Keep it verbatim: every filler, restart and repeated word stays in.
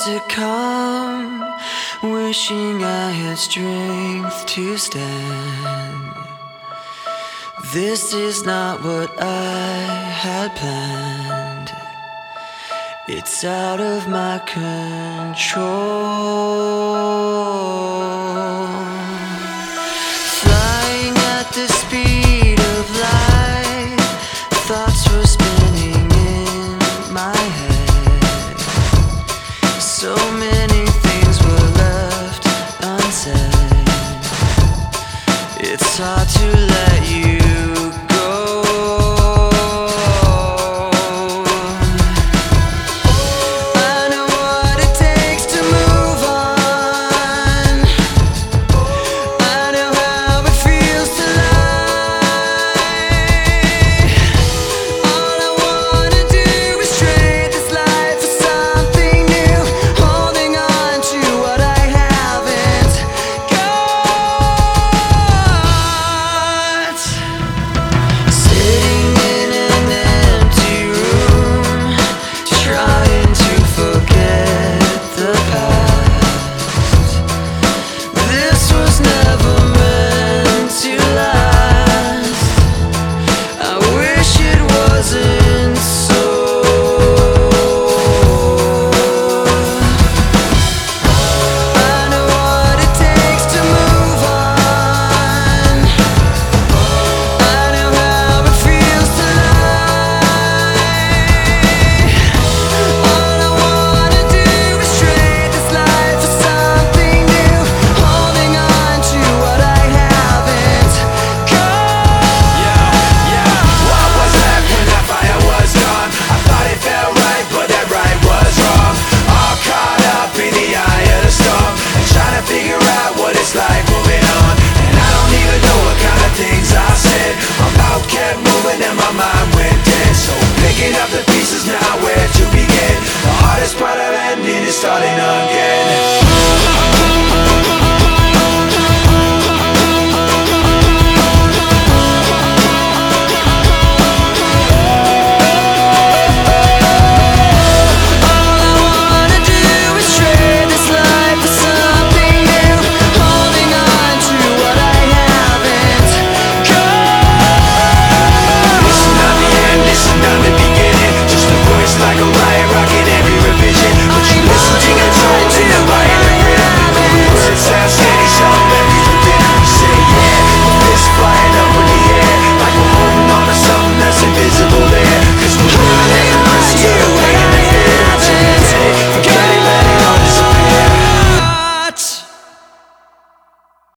succumb, wishing I had strength to stand. This is not what I had planned. It's out of my control. Flying at the speed of light, thoughts were spinning in my head. So many things were left unsaid. It's hard to let you go. I know what it takes to move on. I know how it feels to lie. All I wanna do is trade this life for something new, holding on to what I haven't got. Sitting in an empty room, trying to forget the past. This was never meant to last. I wish it wasn't so. I know what it takes to move on. I know how it feels to lie. All I wanna do is trade this life for something new, holding on to what I haven't got. Yeah, yeah. What was left when that fire was gone? I thought it felt right, but that right was wrong. All caught up in the eye of the storm, and trying to figure out what it's like moving on. And I don't even know what kind of things I said. My mouth kept moving and my mind went dead. So picking up the pieces now, where to begin? The hardest part of ending is starting again.